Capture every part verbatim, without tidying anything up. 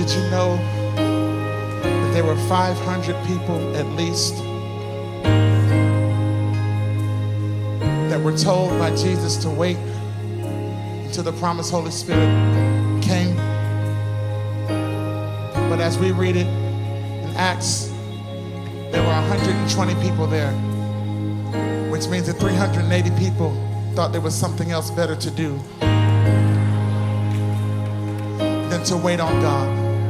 Did you know that there were five hundred people at least that were told by Jesus to wait until the promised Holy Spirit came? But as we read it in Acts, there were one hundred twenty people there, which means that three hundred eighty people thought there was something else better to do than to wait on God.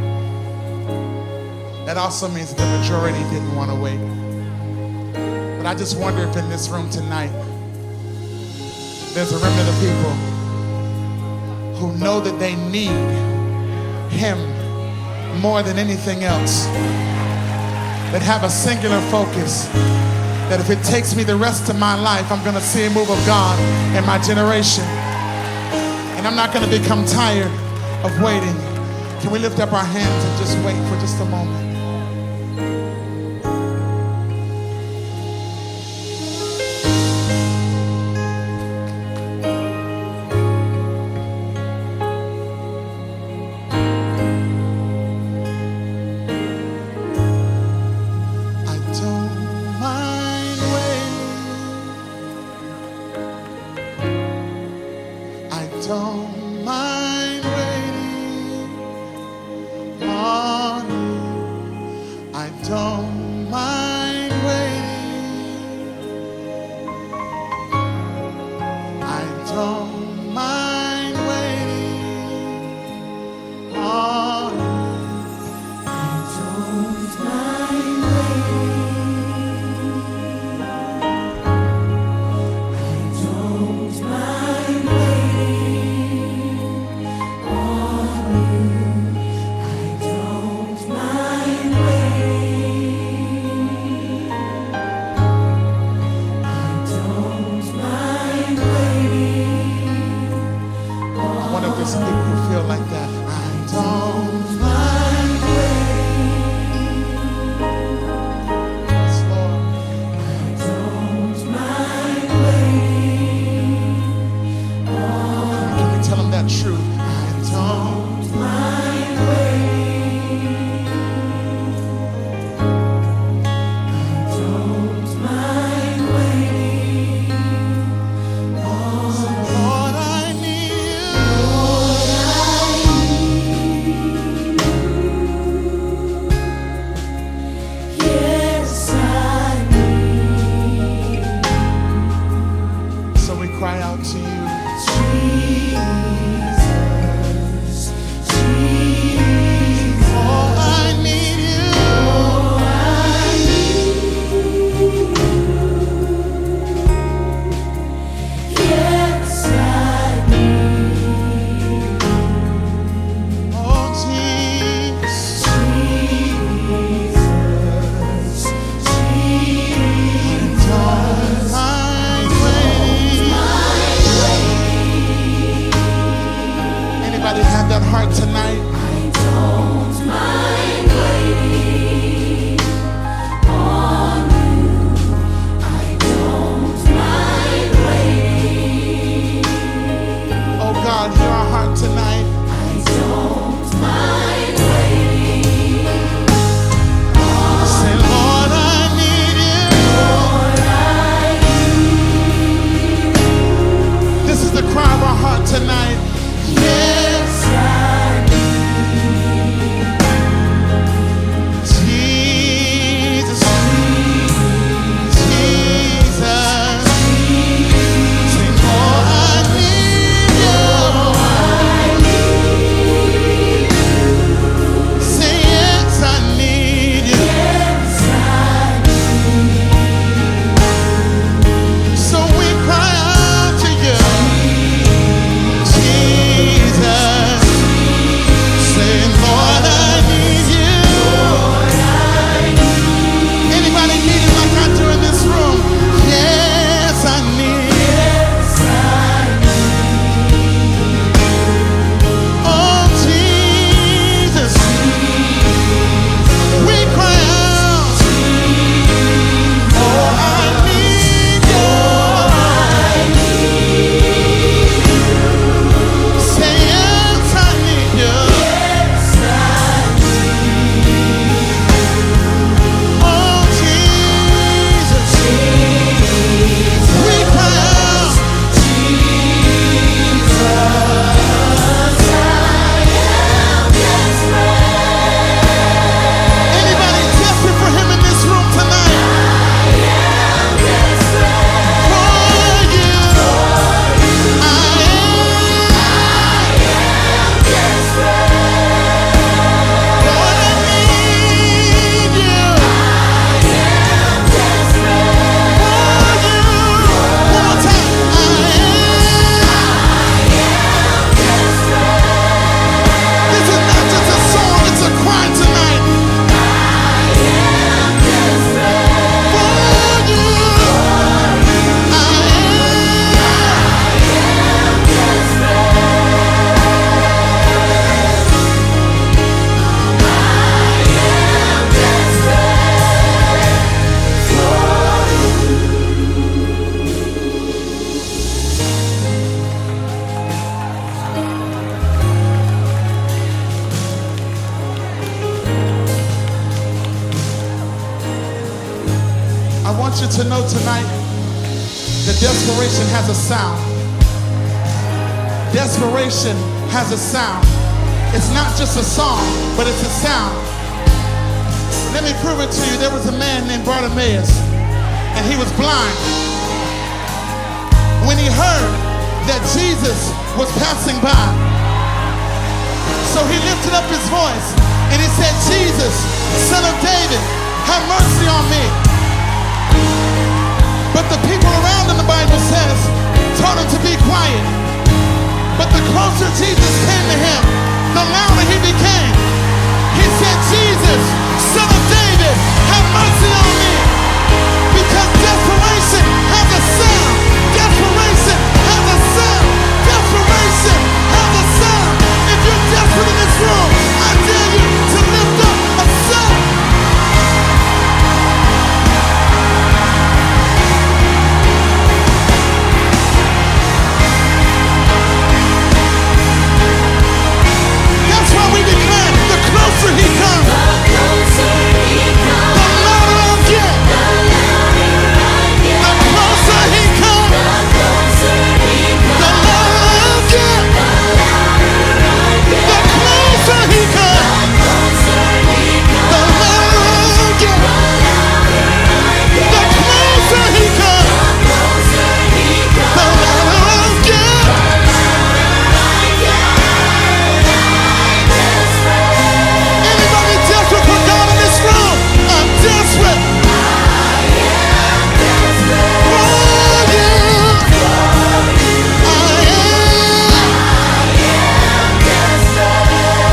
That also means that the majority didn't want to wait. But I just wonder if in this room tonight, there's a remnant of people who know that they need Him more than anything else, that have a singular focus, that if it takes me the rest of my life, I'm going to see a move of God in my generation. And I'm not going to become tired of waiting. Can we lift up our hands and just wait for just a moment? Don't mind waiting on you. I don't mind waiting. I don't mind waiting on you. I don't mind waiting. I don't mind waiting. want you to know tonight that desperation has a sound. Desperation has a sound. It's not just a song, but it's a sound. Let me prove it to you. There was a man named Bartimaeus, and he was blind. When he heard that Jesus was passing by, so he lifted up his voice and he said, "Jesus, Son of David, have mercy on me." But the people around him, the Bible says, told him to be quiet. But the closer Jesus came to him, the louder he became. He said, "Jesus, Son of David, have mercy on me." Because desperation has a sound. Desperation has a sound. Desperation has a sound. If you're desperate in this room, I dare you to lift up a sound. That's why we declare, the closer he comes, the closer he comes, the louder I'll get. The louder I get. The closer he comes, the closer he comes, the louder I'll get. The louder I get. The closer he comes, the closer he comes, the louder I'll get. The louder I get. The closer he comes, the closer he comes, the louder I'll get. The louder I get. Anybody desperate for God in this room? I'm desperate. I am desperate for you. I am. I am desperate.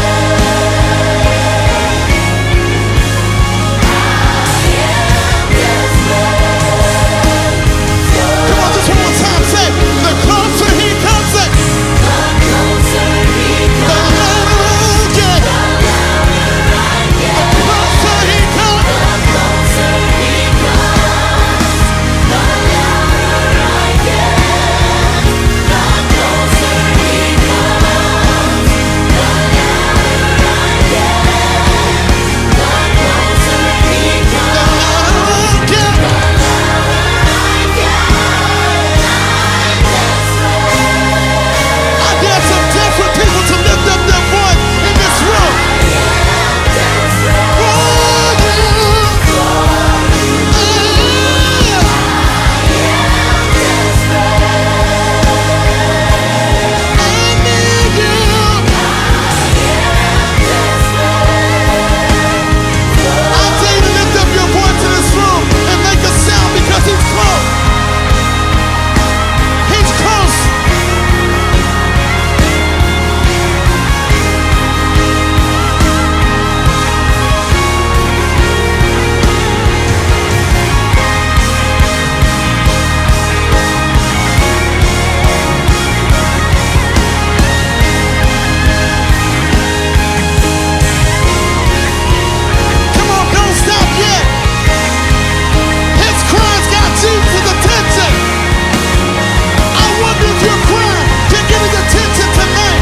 Come on, just one more time. Say, the closer he comes, say, the closer he comes, the louder I'll get. The louder I get. The closer he comes, the closer he comes, the louder I get. The closer he comes, the louder I get. The closer he comes, the louder I'll get. The louder I get. I dare some desperate people to lift up their voice in this room. For I dare you to lift up your voice in this room and make a sound because he's close. He's close. Come on, don't stop yet. His cries got Jesus' attention. I wonder if your cry can get his attention tonight.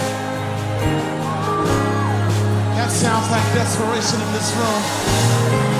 That sounds like desperation in this room.